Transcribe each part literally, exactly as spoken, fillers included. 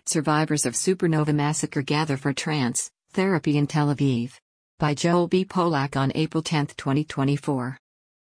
Survivors of Supernova Massacre Gather for Trance Therapy in Tel Aviv. By Joel B. Polak on April tenth, twenty twenty-four.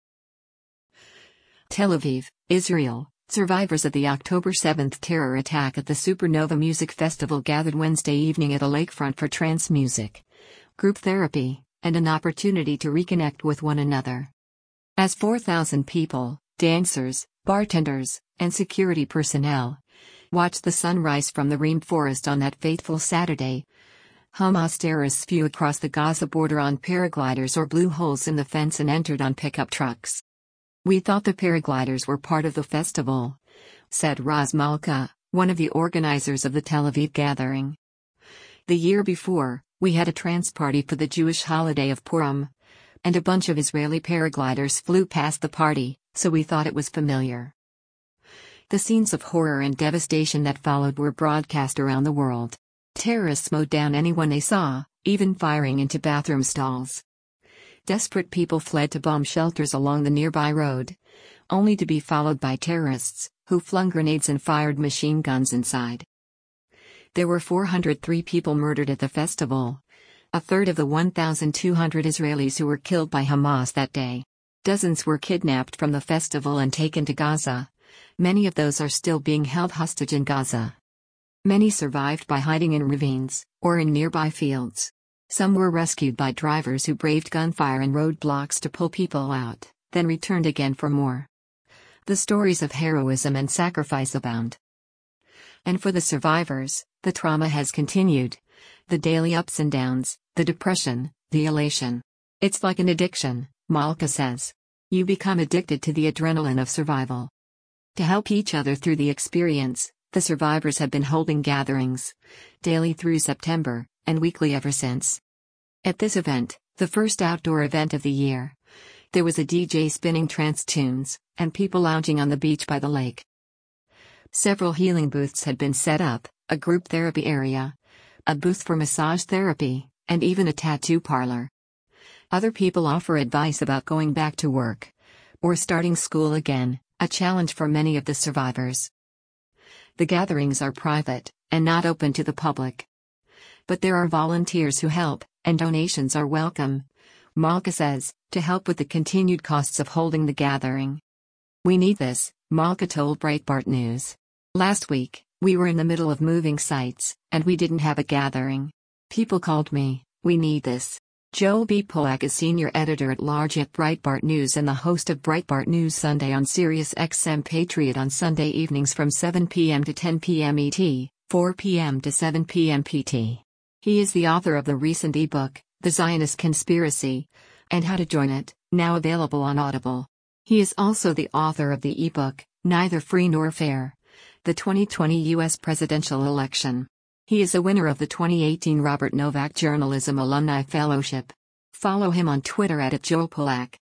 Tel Aviv, Israel. Survivors of the October seventh terror attack at the Supernova Music Festival gathered Wednesday evening at a lakefront for trance music, group therapy, and an opportunity to reconnect with one another. As four thousand people, dancers, bartenders, and security personnel watched the sunrise from the Reem forest on that fateful Saturday, Hamas terrorists flew across the Gaza border on paragliders or blew holes in the fence and entered on pickup trucks. "We thought the paragliders were part of the festival," said Raz Malka, one of the organizers of the Tel Aviv gathering. "The year before, we had a trance party for the Jewish holiday of Purim, and a bunch of Israeli paragliders flew past the party, so we thought it was familiar." The scenes of horror and devastation that followed were broadcast around the world. Terrorists mowed down anyone they saw, even firing into bathroom stalls. Desperate people fled to bomb shelters along the nearby road, only to be followed by terrorists, who flung grenades and fired machine guns inside. There were four hundred three people murdered at the festival, a third of the one thousand two hundred Israelis who were killed by Hamas that day. Dozens were kidnapped from the festival and taken to Gaza. Many of those are still being held hostage in Gaza. Many survived by hiding in ravines, or in nearby fields. Some were rescued by drivers who braved gunfire and roadblocks to pull people out, then returned again for more. The stories of heroism and sacrifice abound. And for the survivors, the trauma has continued. The daily ups and downs, the depression, the elation. It's like an addiction, Malka says. You become addicted to the adrenaline of survival. To help each other through the experience, the survivors have been holding gatherings, daily through September, and weekly ever since. At this event, the first outdoor event of the year, there was a D J spinning trance tunes, and people lounging on the beach by the lake. Several healing booths had been set up, a group therapy area, a booth for massage therapy, and even a tattoo parlor. Other people offer advice about going back to work, or starting school again, a challenge for many of the survivors. The gatherings are private, and not open to the public. But there are volunteers who help, and donations are welcome, Malka says, to help with the continued costs of holding the gathering. "We need this," Malka told Breitbart News. "Last week, we were in the middle of moving sites, and we didn't have a gathering. People called me, 'We need this.'" Joel B. Polak is senior editor-at-large at Breitbart News and the host of Breitbart News Sunday on Sirius X M Patriot on Sunday evenings from seven p m to ten p m E T, four p m to seven p m P T. He is the author of the recent ebook, The Zionist Conspiracy, and How to Join It, now available on Audible. He is also the author of the ebook, Neither Free Nor Fair: The twenty twenty U S Presidential Election. He is a winner of the twenty eighteen Robert Novak Journalism Alumni Fellowship. Follow him on Twitter at Joel Polak.